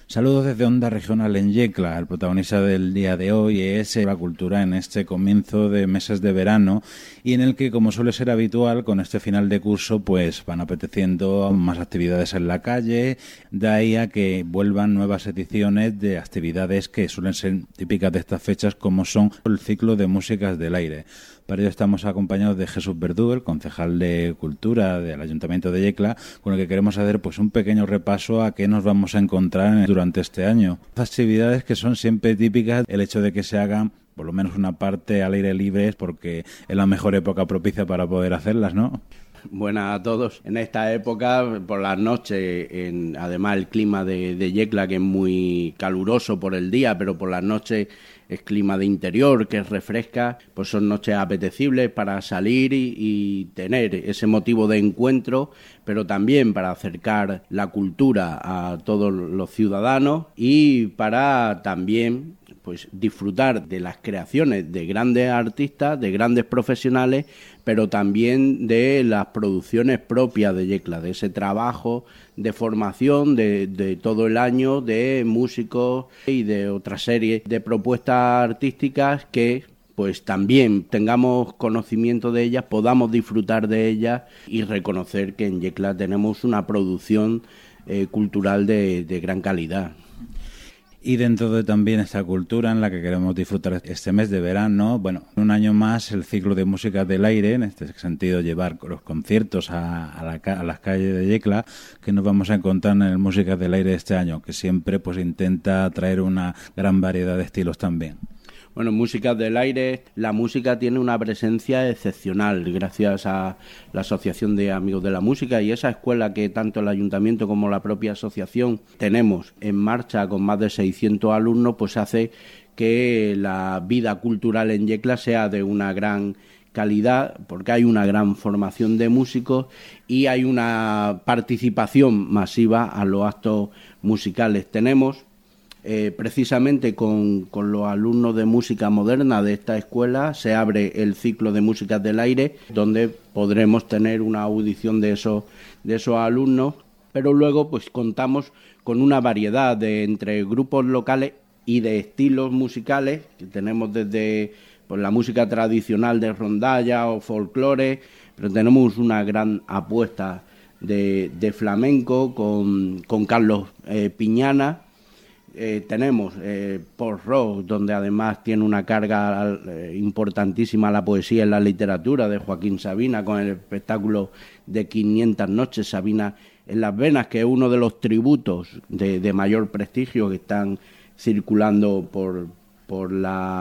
Saludos desde Onda Regional en Yecla. El protagonista del día de hoy es la cultura en este comienzo de meses de verano y en el que, como suele ser habitual, con este final de curso pues van apeteciendo más actividades en la calle, de ahí a que vuelvan nuevas ediciones de actividades que suelen ser típicas de estas fechas, como son el ciclo de músicas del aire. Para ello estamos acompañados de Jesús Verdú, el concejal de Cultura del Ayuntamiento de Yecla, con el que queremos hacer pues un pequeño repaso a qué nos vamos a encontrar durante este año. Actividades que son siempre típicas, el hecho de que se hagan por lo menos una parte al aire libre es porque es la mejor época propicia para poder hacerlas, ¿no? Buenas a todos. En esta época, por las noches, además el clima de Yecla, que es muy caluroso por el día, pero por las noches es clima de interior, que refresca, pues son noches apetecibles para salir y tener ese motivo de encuentro, pero también para acercar la cultura a todos los ciudadanos y para también pues disfrutar de las creaciones de grandes artistas, de grandes profesionales, pero también de las producciones propias de Yecla, de ese trabajo de formación de todo el año de músicos y de otra serie de propuestas artísticas que pues también tengamos conocimiento de ellas, podamos disfrutar de ellas y reconocer que en Yecla tenemos una producción cultural de gran calidad. Y dentro de también esta cultura en la que queremos disfrutar este mes de verano, bueno, un año más el ciclo de música del aire, en este sentido llevar los conciertos a las calles de Yecla, que nos vamos a encontrar en el Música del Aire este año, que siempre pues intenta traer una gran variedad de estilos también. Bueno, Músicas del Aire, la música tiene una presencia excepcional gracias a la Asociación de Amigos de la Música y esa escuela que tanto el Ayuntamiento como la propia asociación tenemos en marcha con más de 600 alumnos, pues hace que la vida cultural en Yecla sea de una gran calidad, porque hay una gran formación de músicos y hay una participación masiva a los actos musicales. Tenemos precisamente con los alumnos de música moderna de esta escuela se abre el ciclo de músicas del aire, donde podremos tener una audición de esos alumnos, pero luego pues contamos con una variedad de entre grupos locales y de estilos musicales, que tenemos desde pues, la música tradicional de rondalla o folclore, pero tenemos una gran apuesta de flamenco con Carlos Piñana. Tenemos post-rock, donde además tiene una carga importantísima la poesía y la literatura de Joaquín Sabina, con el espectáculo de 500 noches, Sabina en las venas, que es uno de los tributos de mayor prestigio que están circulando por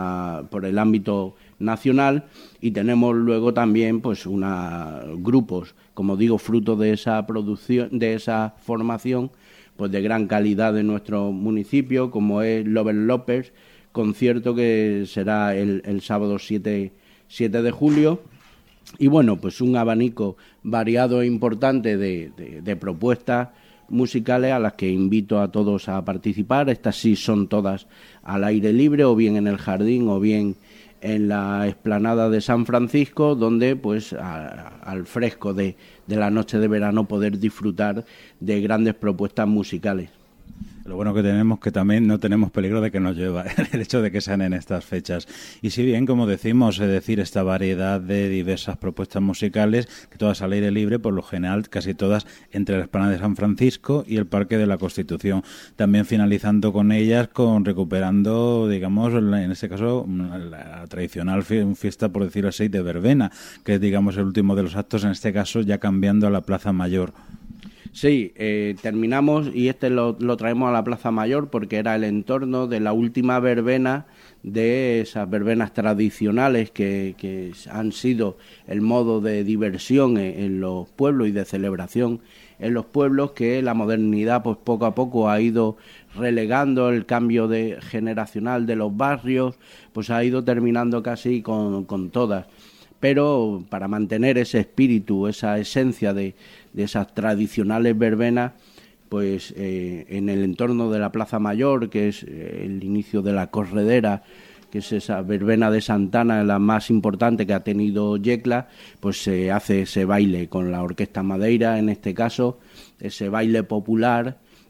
el ámbito nacional. Y tenemos luego también pues grupos, como digo, fruto de esa producción, de esa formación, pues de gran calidad de nuestro municipio, como es Lover López, concierto que será el sábado 7 de julio. Y bueno, pues un abanico variado e importante de propuestas musicales a las que invito a todos a participar. Estas sí son todas al aire libre, o bien en el jardín, o bien en la explanada de San Francisco, donde pues al fresco de la noche de verano poder disfrutar de grandes propuestas musicales. Lo bueno que tenemos que también no tenemos peligro de que nos llueva el hecho de que sean en estas fechas. Y si bien, como decimos, es decir, esta variedad de diversas propuestas musicales, que todas al aire libre, por lo general casi todas entre la explanada de San Francisco y el Parque de la Constitución. También finalizando con ellas, recuperando, digamos, en este caso, la tradicional fiesta, por decirlo así, de verbena, que es, digamos, el último de los actos, en este caso ya cambiando a la Plaza Mayor. Sí, terminamos y lo traemos a la Plaza Mayor porque era el entorno de la última verbena, de esas verbenas tradicionales que han sido el modo de diversión en los pueblos y de celebración en los pueblos, que la modernidad pues poco a poco ha ido relegando, el cambio generacional de los barrios pues ha ido terminando casi con todas. Pero para mantener ese espíritu, esa esencia de esas tradicionales verbenas, pues en el entorno de la Plaza Mayor, que es el inicio de la corredera, que es esa verbena de Santana, la más importante que ha tenido Yecla, pues se hace ese baile con la Orquesta Madeira, en este caso, ese baile popular,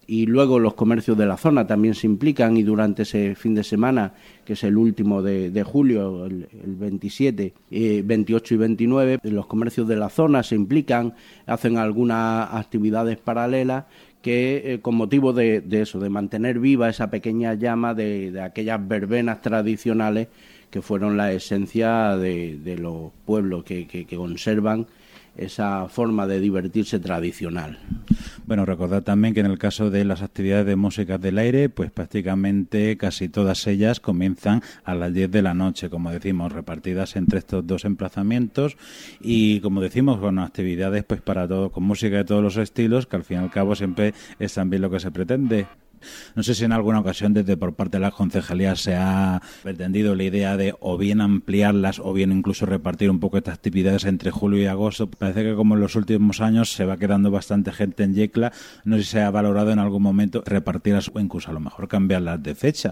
y luego los comercios de la zona también se implican, y durante ese fin de semana, que es el último de julio, el 27, 28 y 29, los comercios de la zona se implican, hacen algunas actividades paralelas que con motivo de eso, de mantener viva esa pequeña llama de aquellas verbenas tradicionales que fueron la esencia de los pueblos que conservan esa forma de divertirse tradicional. Bueno, recordad también que en el caso de las actividades de música del aire, pues prácticamente casi todas ellas comienzan a las 10 de la noche, como decimos, repartidas entre estos dos emplazamientos y, como decimos, con actividades pues para todos, con música de todos los estilos, que al fin y al cabo siempre es también lo que se pretende. No sé si en alguna ocasión desde por parte de la concejalía se ha pretendido la idea de o bien ampliarlas o bien incluso repartir un poco estas actividades entre julio y agosto. Parece que como en los últimos años se va quedando bastante gente en Yecla, no sé si se ha valorado en algún momento repartirlas o incluso a lo mejor cambiarlas de fecha.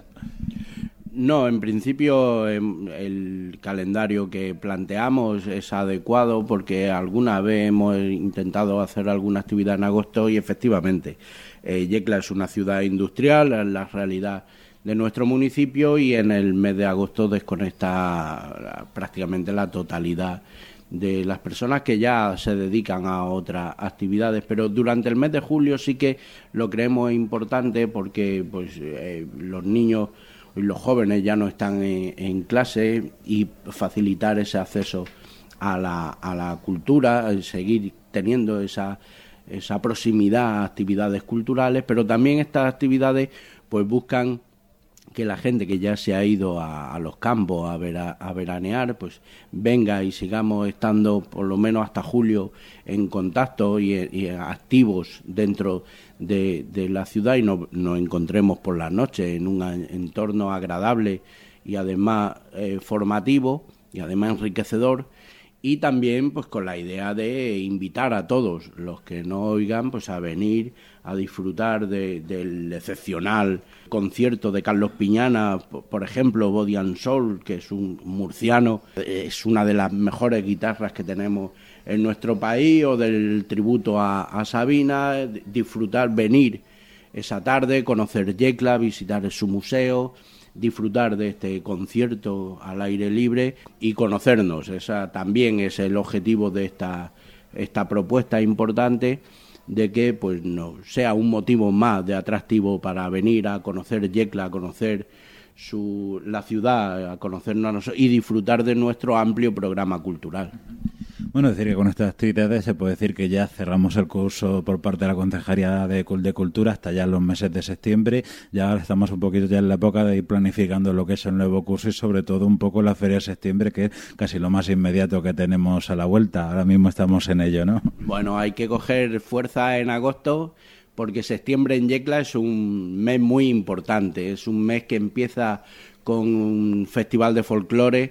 No, en principio el calendario que planteamos es adecuado porque alguna vez hemos intentado hacer alguna actividad en agosto y efectivamente Yecla es una ciudad industrial, es la realidad de nuestro municipio y en el mes de agosto desconecta prácticamente la totalidad de las personas que ya se dedican a otras actividades, pero durante el mes de julio sí que lo creemos importante porque pues los niños y los jóvenes ya no están en clase y facilitar ese acceso a la cultura, seguir teniendo esa proximidad a actividades culturales, pero también estas actividades pues buscan que la gente que ya se ha ido a los campos a veranear, pues venga y sigamos estando por lo menos hasta julio en contacto y activos dentro de la ciudad y nos encontremos por las noches en un entorno agradable y además formativo y además enriquecedor. Y también pues con la idea de invitar a todos los que no oigan pues a venir a disfrutar del excepcional concierto de Carlos Piñana, por ejemplo, Body and Soul, que es un murciano, es una de las mejores guitarras que tenemos en nuestro país, o del tributo a Sabina, disfrutar, venir esa tarde, conocer Yecla, visitar su museo, disfrutar de este concierto al aire libre y conocernos. Esa también es el objetivo de esta propuesta importante, de que pues no sea un motivo más de atractivo para venir a conocer Yecla, a conocer la ciudad, a conocernos a nosotros y disfrutar de nuestro amplio programa cultural. Bueno, decir que con estas actividades se puede decir que ya cerramos el curso por parte de la Concejalía de Cultura hasta ya los meses de septiembre. Ya ahora estamos un poquito ya en la época de ir planificando lo que es el nuevo curso y sobre todo un poco la Feria de Septiembre, que es casi lo más inmediato que tenemos a la vuelta. Ahora mismo estamos en ello, ¿no? Bueno, hay que coger fuerza en agosto porque septiembre en Yecla es un mes muy importante. Es un mes que empieza con un festival de folclore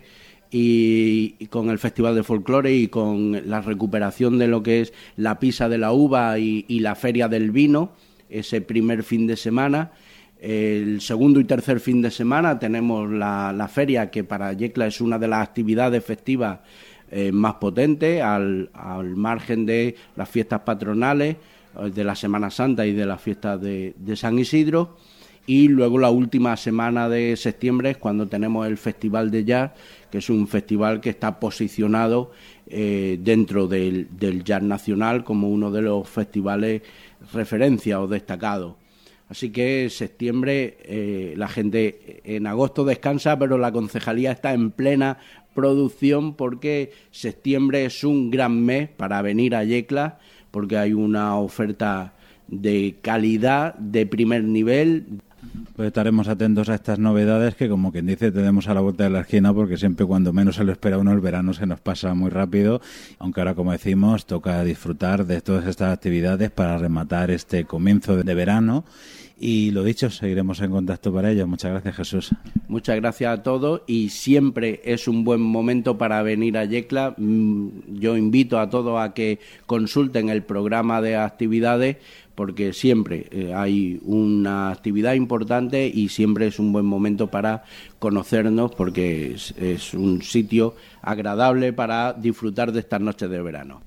y con el Festival de Folclore y con la recuperación de lo que es la Pisa de la Uva y la Feria del Vino, ese primer fin de semana. El segundo y tercer fin de semana tenemos la feria, que para Yecla es una de las actividades festivas más potentes, al margen de las fiestas patronales, de la Semana Santa y de las fiestas de San Isidro. Y luego la última semana de septiembre es cuando tenemos el Festival de Jazz, que es un festival que está posicionado dentro del jazz nacional como uno de los festivales referencia o destacados. Así que septiembre, la gente en agosto descansa, pero la concejalía está en plena producción porque septiembre es un gran mes para venir a Yecla, porque hay una oferta de calidad de primer nivel. Pues estaremos atentos a estas novedades que, como quien dice, tenemos a la vuelta de la esquina, porque siempre cuando menos se lo espera uno, el verano se nos pasa muy rápido, aunque ahora, como decimos, toca disfrutar de todas estas actividades para rematar este comienzo de verano. Y lo dicho, seguiremos en contacto para ello. Muchas gracias, Jesús. Muchas gracias a todos, y siempre es un buen momento para venir a Yecla. Yo invito a todos a que consulten el programa de actividades, porque siempre hay una actividad importante y siempre es un buen momento para conocernos, porque es un sitio agradable para disfrutar de estas noches de verano.